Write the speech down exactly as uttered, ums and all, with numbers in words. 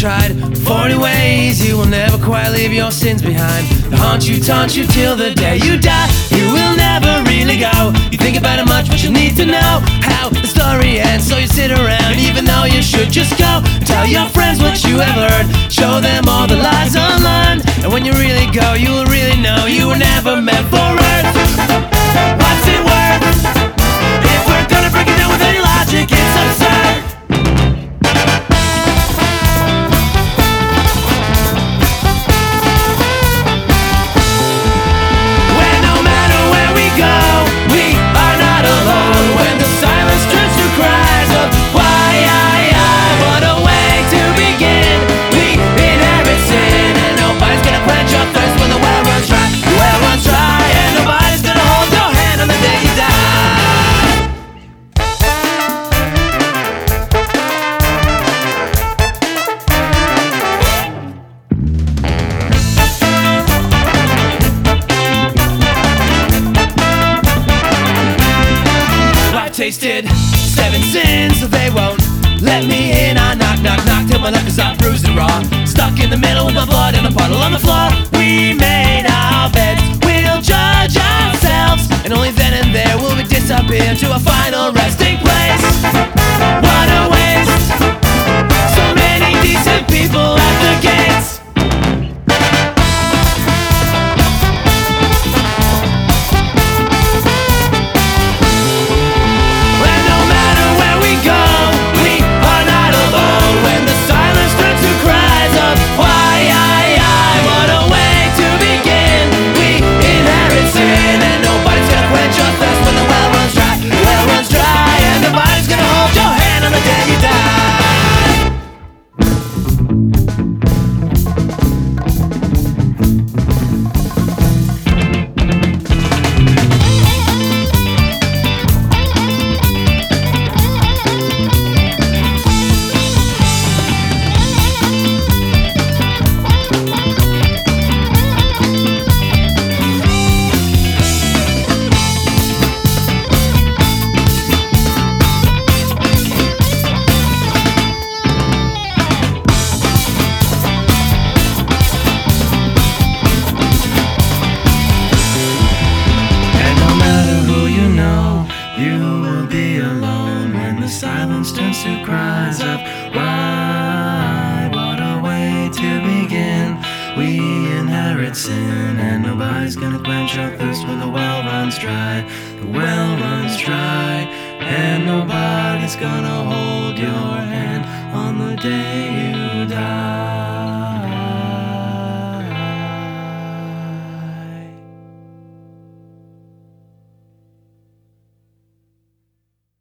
tried forty ways, you will never quite leave your sins behind. They haunt you, taunt you till the day you die. You will never really go. You think about it much, but you need to know how the story ends. So you sit around, even though you should just go. Tell your friends what you have heard. Show them all the lies unlearned. And when you really go, you will really know you were never meant for Earth. What's it worth? If we're gonna break it down with any logic, it's absurd. When no matter where we go, we are not alone. When the silence turns to cries of why, I, I, what a way to begin. We inherit sin, and nobody's gonna quench your thirst when the well runs dry. The well runs dry, and nobody's gonna hold your hand on the day you die. I've tasted seven sins, so they won't let me in. I knock, knock, knock till my luck is up, bruised and raw. Stuck in the middle with my blood and a puddle on the floor. We made our beds, we'll judge ourselves, and only then and there will we disappear to a final resting place. What a waste, so many decent people at the gates. When no matter where we go, we are not alone. When the silence turns to cries of why, I, I, what a way to begin. We inherit sin, and nobody's gonna quench your thirst when the well runs dry. The well runs dry, and nobody's gonna hold your hand on the day you die. You will be alone when the silence turns to cries of why, what a way to begin. We inherit sin, and nobody's gonna quench your thirst when the well runs dry. The well runs dry, and nobody's gonna hold your hand on the day you die.